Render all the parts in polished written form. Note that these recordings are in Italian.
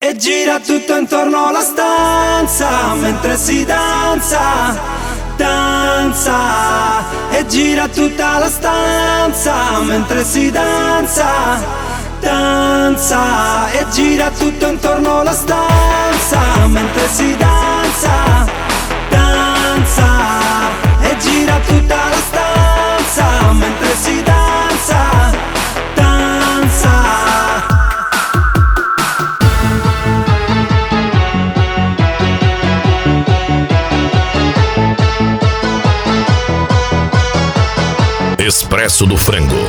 E gira tutto intorno alla stanza mentre si danza, danza. E gira tutta la stanza mentre si danza, danza. E gira tutto intorno alla stanza mentre si danza, danza. E gira tutta la stanza mentre si danza, danza. Expresso do Frango.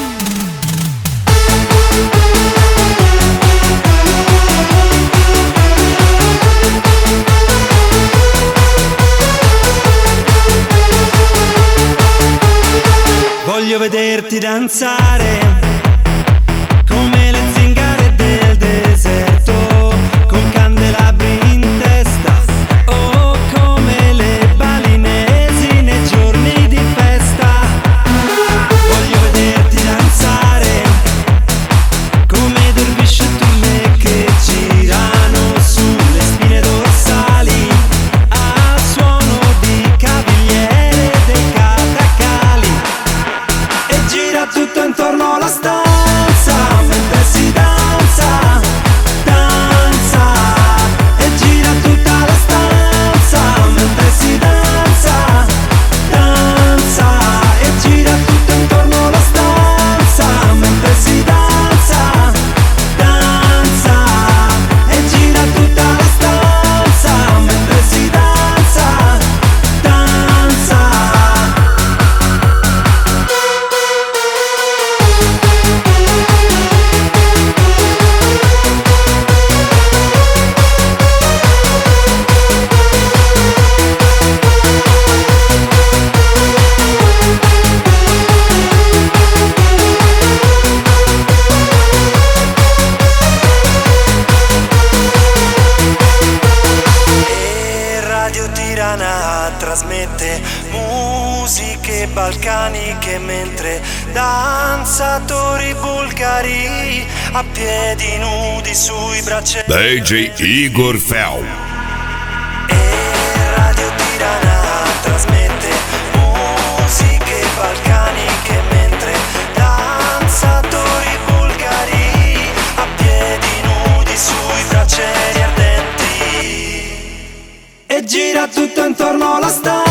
Voglio vederti danzare come le zingare del deserto, con candelabri in testa, o come le balinesi nei giorni di festa. Voglio vederti danzare come dervisci e turme che girano sulle spine dorsali al suono di cavigliere dei catacali. E gira tutto intorno alla stanza mentre si danza, danza. E gira tutta la stanza mentre si danza, danza. E gira tutto intorno alla stanza mentre si danza, danza. E gira tutta la stanza mentre si danza, danza. E Radio Tirana trasmette musiche balcaniche mentre danzatori bulgari a piedi nudi sui bracciali. DJ Igor Fel. E Radio Tirana trasmette musiche balcaniche mentre danzatori bulgari a piedi nudi sui bracciali ardenti. E gira tutto intorno alla stanza